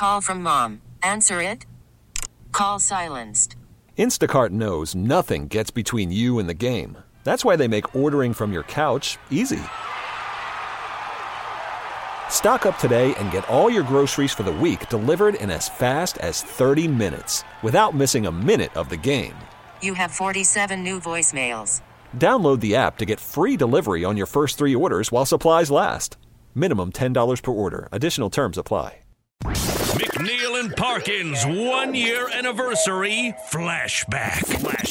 Call from mom. Answer it. Call silenced. Instacart knows nothing gets between you and the game. That's why they make ordering from your couch easy. Stock up today and get all your groceries for the week delivered in as fast as 30 minutes without missing a minute of the game. You have 47 new voicemails. Download the app to get free delivery on your first 3 orders while supplies last. Minimum $10 per order. Additional terms apply. McNeil and Parkins' 1-year anniversary flashback.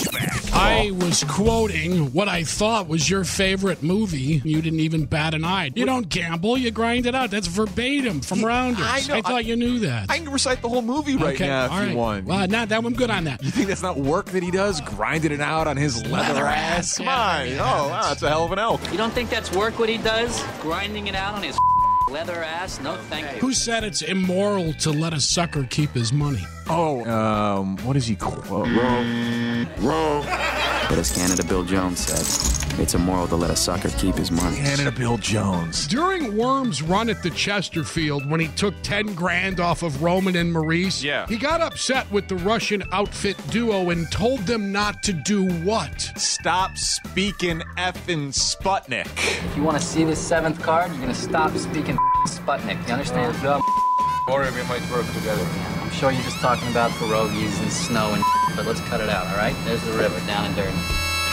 I was quoting what I thought was your favorite movie. You didn't even bat an eye. You don't gamble. You grind it out. That's verbatim from Rounders. I thought you knew that. I can recite the whole movie right now if you want. Well, I'm good on that. You think that's not work that he does? Grinding it out on his leather ass? Come on. Yeah. Oh, wow, that's a hell of an elk. You don't think that's work what he does? Grinding it out on his leather ass? No, thank you. Who said it's immoral to let a sucker keep his money? Oh, what does he quote? Wrong. But as Canada Bill Jones said, it's immoral to let a sucker keep his money. Canada Bill Jones. During Worm's run at the Chesterfield, when he took 10 grand off of Roman and Maurice, he got upset with the Russian outfit duo and told them not to do what? Stop speaking effing Sputnik. If you want to see this 7th card, you're going to stop speaking Sputnik. You understand? Or we might work together. I'm sure you're just talking about pierogies and snow and but let's cut it out, all right? There's the river, down and dirty.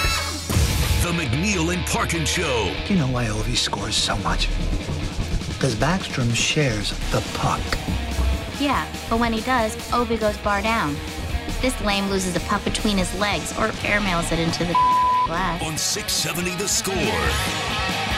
The McNeil and Parkins Show. Do you know why Ovi scores so much? Because Backstrom shares the puck. Yeah, but when he does, Ovi goes bar down. This lame loses a puck between his legs or airmails it into the glass. On 670 The Score.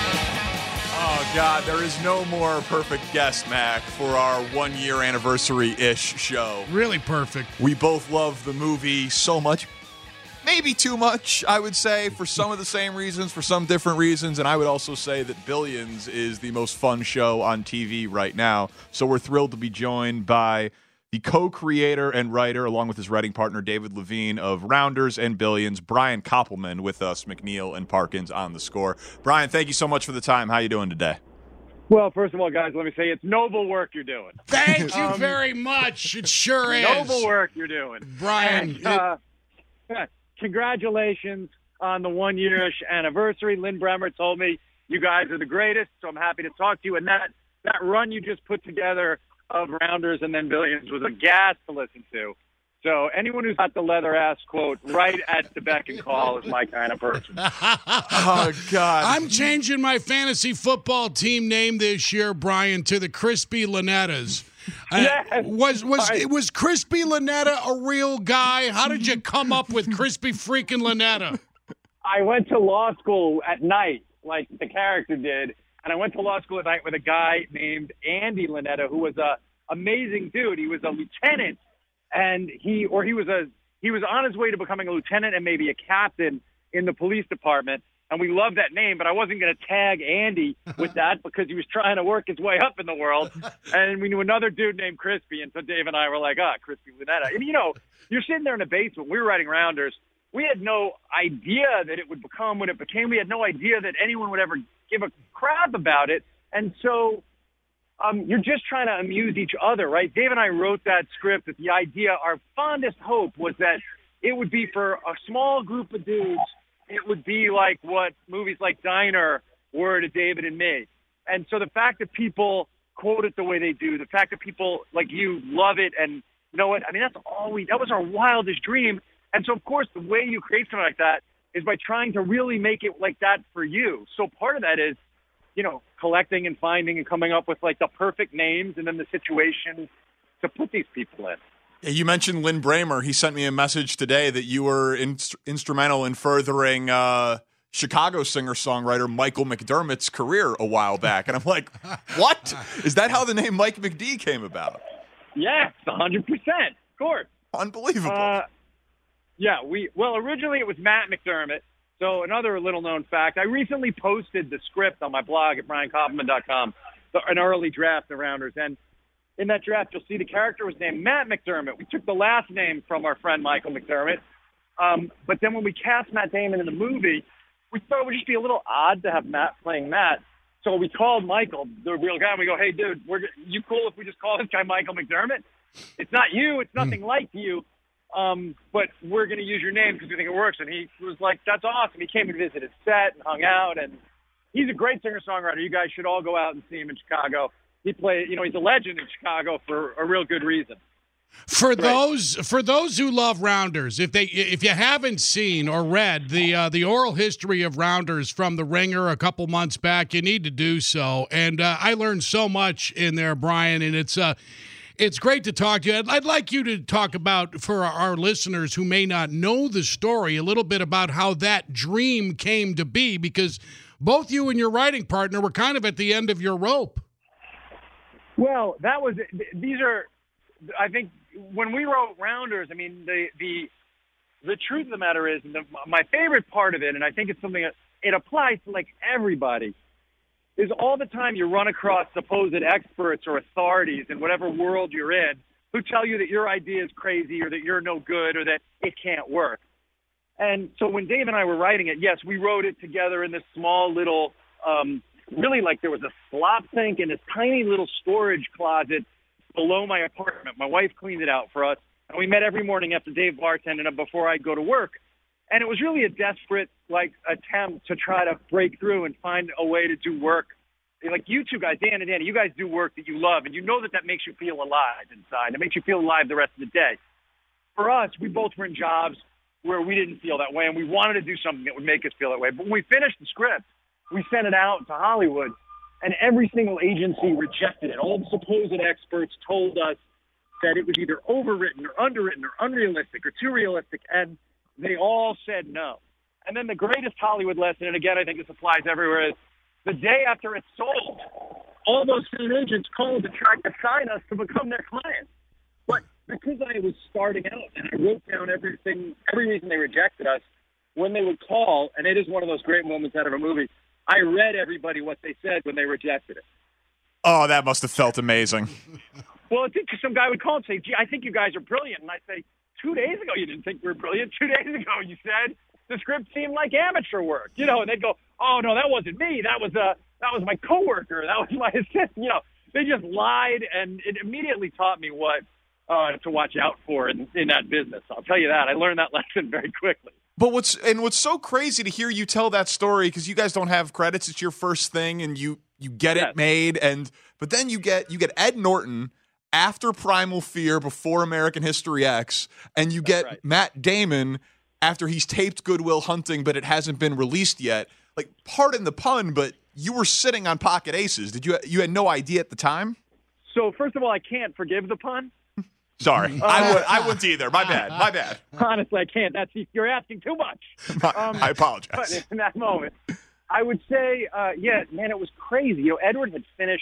Oh, God, there is no more perfect guest, Mac, for our 1-year anniversary-ish show. Really perfect. We both love the movie so much. Maybe too much, I would say, for some of the same reasons, for some different reasons. And I would also say that Billions is the most fun show on TV right now. So we're thrilled to be joined by the co-creator and writer, along with his writing partner, David Levine, of Rounders and Billions, Brian Koppelman, with us, McNeil and Parkins on The Score. Brian, thank you so much for the time. How you doing today? Well, first of all, guys, let me say it's noble work you're doing. Thank you very much. It sure is. Noble work you're doing. Brian. Congratulations on the 1-year-ish anniversary. Lynn Bremer told me you guys are the greatest, so I'm happy to talk to you. And that run you just put together of Rounders and then Billions was a gas to listen to. So anyone who's got the leather ass quote right at the beck and call is my kind of person. Oh, God. I'm changing my fantasy football team name this year, Brian, to the Crispy Linettas. Yes. Was Crispy Linetta a real guy? How did you come up with Crispy freaking Linetta? I went to law school at night, like the character did, and I went to law school at night with a guy named Andy Linetta, who was a amazing dude. He was a lieutenant, and he was on his way to becoming a lieutenant and maybe a captain in the police department. And we loved that name, but I wasn't going to tag Andy with that because he was trying to work his way up in the world. And we knew another dude named Crispy, and so Dave and I were like, Crispy Linetta. And, you're sitting there in the basement. We were writing Rounders. We had no idea that it would become what it became. We had no idea that anyone would ever give a crap about it. And so you're just trying to amuse each other, right? Dave and I wrote that script with the idea, our fondest hope was that it would be for a small group of dudes. It would be like what movies like Diner were to David and me. And so the fact that people quote it the way they do, the fact that people like you love it and know it, I mean, that was our wildest dream. And so, of course, the way you create something like that is by trying to really make it like that for you. So part of that is, collecting and finding and coming up with like the perfect names and then the situation to put these people in. You mentioned Lynn Bramer. He sent me a message today that you were instrumental in furthering Chicago singer-songwriter Michael McDermott's career a while back. And I'm like, what? Is that how the name Mike McD came about? Yes, 100%. Of course. Unbelievable. Originally it was Matt McDermott. So another little-known fact, I recently posted the script on my blog at briankoppelman.com, an early draft of Rounders. And in that draft, you'll see the character was named Matt McDermott. We took the last name from our friend Michael McDermott. But then when we cast Matt Damon in the movie, we thought it would just be a little odd to have Matt playing Matt. So we called Michael, the real guy, and we go, hey, dude, you cool if we just call this guy Michael McDermott? It's not you. It's nothing like you. But we're going to use your name because we think it works. And he was like, that's awesome. He came and visited set and hung out. And he's a great singer-songwriter. You guys should all go out and see him in Chicago. He's a legend in Chicago for a real good reason. For those who love Rounders, if you haven't seen or read the oral history of Rounders from The Ringer a couple months back, you need to do so. And I learned so much in there, Brian, and it's great to talk to you. I'd like you to talk about, for our listeners who may not know the story, a little bit about how that dream came to be, because both you and your writing partner were kind of at the end of your rope. Well, I think when we wrote Rounders, I mean, the truth of the matter is, my favorite part of it, and I think it's something that it applies to like everybody, is all the time you run across supposed experts or authorities in whatever world you're in who tell you that your idea is crazy or that you're no good or that it can't work. And so when Dave and I were writing it, yes, we wrote it together in this small little, really like there was a slop sink and this tiny little storage closet below my apartment. My wife cleaned it out for us, and we met every morning after Dave bartended and before I'd go to work. And it was really a desperate, attempt to try to break through and find a way to do work. Like you two guys, Dan and Danny, you guys do work that you love, and you know that makes you feel alive inside. It makes you feel alive the rest of the day. For us, we both were in jobs where we didn't feel that way, and we wanted to do something that would make us feel that way. But when we finished the script, we sent it out to Hollywood, and every single agency rejected it. All the supposed experts told us that it was either overwritten or underwritten or unrealistic or too realistic, and they all said no. And then the greatest Hollywood lesson, and again, I think this applies everywhere, is the day after it's sold, all those same agents called to try to sign us to become their clients. But because I was starting out and I wrote down every reason they rejected us, when they would call, and it is one of those great moments out of a movie, I read everybody what they said when they rejected it. Oh, that must have felt amazing. Well, I think some guy would call and say, gee, I think you guys are brilliant. And I'd say, 2 days ago you didn't think we were brilliant. 2 days ago you said the script seemed like amateur work. And they'd go, oh, no, that wasn't me. That was my coworker. That was my assistant. They just lied, and it immediately taught me what to watch out for in that business. I'll tell you that. I learned that lesson very quickly. But what's so crazy to hear you tell that story, because you guys don't have credits, it's your first thing, and you get it made, but then you get Ed Norton after Primal Fear, before American History X, and you get Matt Damon after he's taped Good Will Hunting, but it hasn't been released yet. Like, pardon the pun, but you were sitting on pocket aces. You had no idea at the time? So first of all, I can't forgive the pun. Sorry, I wouldn't either. My bad. Honestly, I can't. You're asking too much. I apologize. But in that moment, I would say, it was crazy. Edward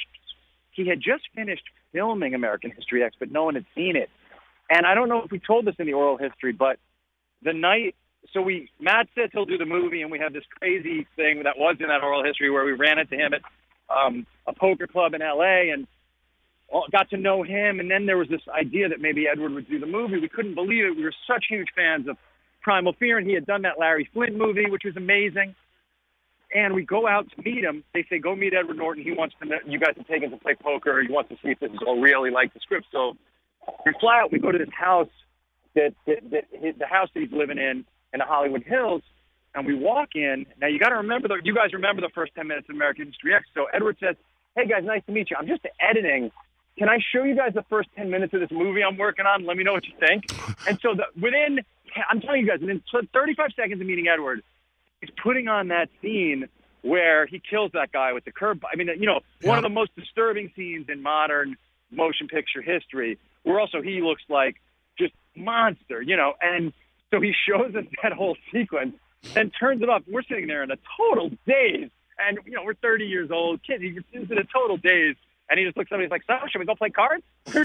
he had just finished filming American History X, but no one had seen it. And I don't know if we told this in the oral history, but the night, Matt says he'll do the movie, and we had this crazy thing that was in that oral history where we ran into him at a poker club in L.A., and got to know him, and then there was this idea that maybe Edward would do the movie. We couldn't believe it. We were such huge fans of Primal Fear, and he had done that Larry Flint movie, which was amazing. And we go out to meet him. They say, go meet Edward Norton. He wants you guys to take him to play poker. He wants to see if this is all real. He liked the script. So we fly out. We go to this house, the house that he's living in the Hollywood Hills, and we walk in. Now, you got to remember, you guys remember the first 10 minutes of American History X. So Edward says, hey, guys, nice to meet you. I'm just editing. Can I show you guys the first 10 minutes of this movie I'm working on? Let me know what you think. And so I'm telling you guys, within 35 seconds of meeting Edward, he's putting on that scene where he kills that guy with the curb. I mean, one of the most disturbing scenes in modern motion picture history, where also he looks like just monster, And so he shows us that whole sequence and turns it off. We're sitting there in a total daze. And, we're 30 years old. Kids, he's in a total daze. And he just looks at me, he's like, so should we go play cards?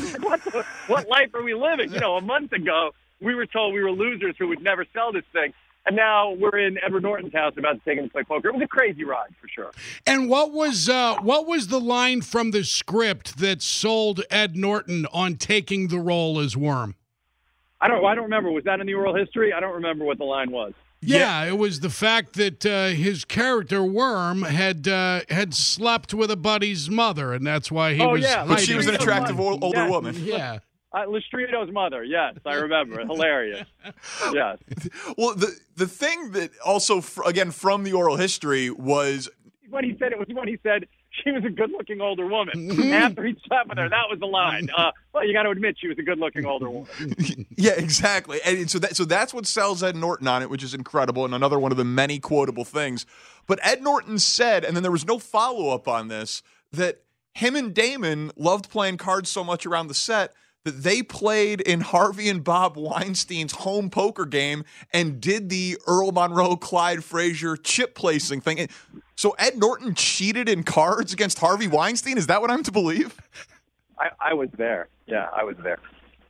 What life are we living? A month ago, we were told we were losers who would never sell this thing. And now we're in Edward Norton's house about to take him to play poker. It was a crazy ride, for sure. And what was the line from the script that sold Ed Norton on taking the role as Worm? I don't remember. Was that in the oral history? I don't remember what the line was. Yeah, it was the fact that his character Worm had slept with a buddy's mother, and that's why he was. But she was an attractive older woman. Yeah. Lestrito's mother. Yes, I remember. Hilarious. Yes. Well, the thing that also, again, from the oral history was when he said she was a good-looking older woman. After he slept with her, that was the line. Well, you got to admit she was a good-looking older woman. Yeah, exactly. And so that's what sells Ed Norton on it, which is incredible, and another one of the many quotable things. But Ed Norton said, and then there was no follow-up on this, that him and Damon loved playing cards so much around the set that they played in Harvey and Bob Weinstein's home poker game and did the Earl Monroe, Clyde Frazier chip placing thing. So Ed Norton cheated in cards against Harvey Weinstein? Is that what I'm to believe? I was there. Yeah, I was there.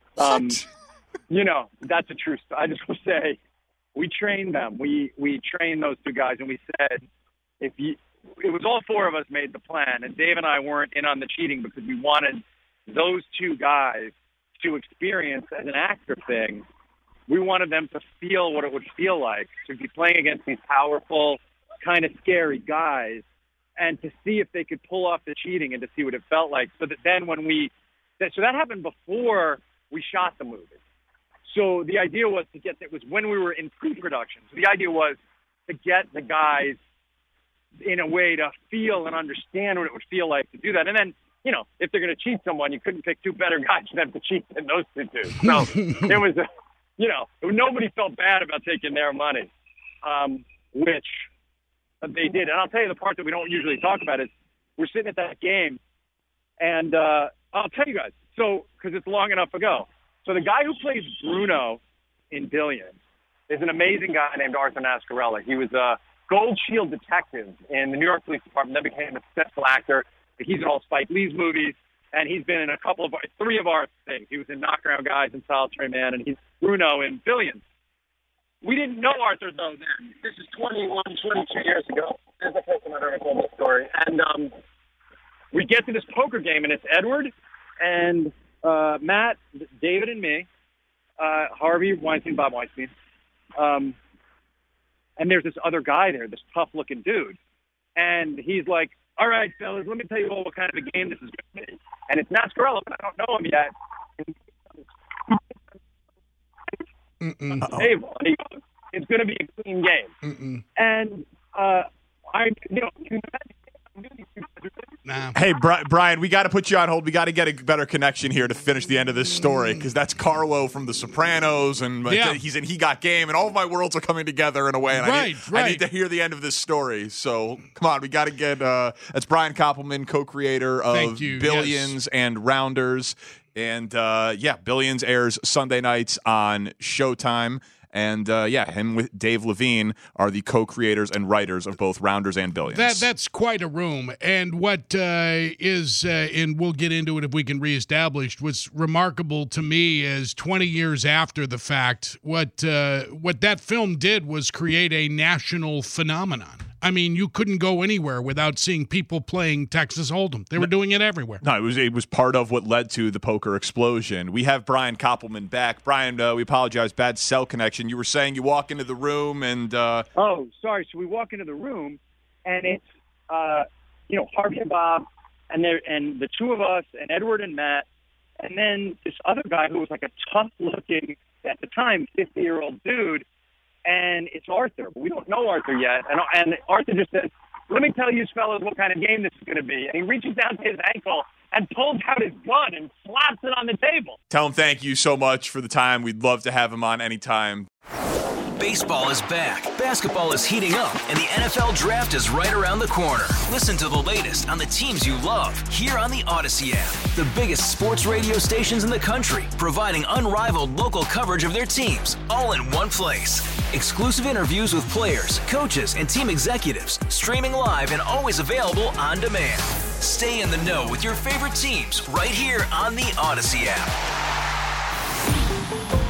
That's a true story. I just will say we trained them. We trained those two guys, and we said, it was all four of us made the plan, and Dave and I weren't in on the cheating because we wanted those two guys to experience as an actor thing. We wanted them to feel what it would feel like to be playing against these powerful, kind of scary guys, and to see if they could pull off the cheating and to see what it felt like. So that then so that happened before we shot the movie. So the idea was it was when we were in pre-production. So the idea was to get the guys in a way to feel and understand what it would feel like to do that. And then, if they're going to cheat someone, you couldn't pick two better guys for them to cheat than those two dudes. So it was, nobody felt bad about taking their money, which they did. And I'll tell you the part that we don't usually talk about is we're sitting at that game, and I'll tell you guys, because it's long enough ago. So the guy who plays Bruno in Billions is an amazing guy named Arthur Nascarella. He was a Gold Shield detective in the New York Police Department, then became a successful actor. He's in all Spike Lee's movies, and he's been in three of our things. He was in Knockaround Guys and Solitary Man, and he's Bruno in Billions. We didn't know Arthur, though, then. This is 22 years ago. There's the first time I've ever told this story. And we get to this poker game, and it's Edward and Matt, David, and me, Harvey Weinstein, Bob Weinstein. And there's this other guy there, this tough-looking dude. And he's like, all right, fellas, let me tell you what kind of a game this is going to be. And it's Nascarella, but I don't know him yet. Hey, buddy, it's going to be a clean game. And Hey, Brian, we got to put you on hold. We got to get a better connection here to finish the end of this story, because that's Carlo from The Sopranos, and he's in He Got Game, and all of my worlds are coming together in a way, and I need to hear the end of this story. So, come on, we got to get that's Brian Koppelman, co-creator of Billions and Rounders. And, Billions airs Sunday nights on Showtime. And, him with Dave Levine are the co-creators and writers of both Rounders and Billions. That's quite a room. And what is, and we'll get into it if we can reestablish, what's remarkable to me is 20 years after the fact, what that film did was create a national phenomenon. I mean, you couldn't go anywhere without seeing people playing Texas Hold'em. They were doing it everywhere. No, it was part of what led to the poker explosion. We have Brian Koppelman back. Brian, we apologize, bad cell connection. You were saying you walk into the room and... Oh, sorry. So we walk into the room, and it's, Harvey and Bob, and the two of us, and Edward and Matt, and then this other guy who was like a tough-looking, at the time, 50-year-old dude. And it's Arthur. We don't know Arthur yet. And Arthur just says, let me tell you, fellas, what kind of game this is going to be. And he reaches down to his ankle and pulls out his gun and slaps it on the table. Tell him thank you so much for the time. We'd love to have him on anytime. Baseball is back, basketball is heating up, and the NFL Draft is right around the corner. Listen to the latest on the teams you love here on the Odyssey app. The biggest sports radio stations in the country, providing unrivaled local coverage of their teams, all in one place. Exclusive interviews with players, coaches, and team executives, streaming live and always available on demand. Stay in the know with your favorite teams right here on the Odyssey app.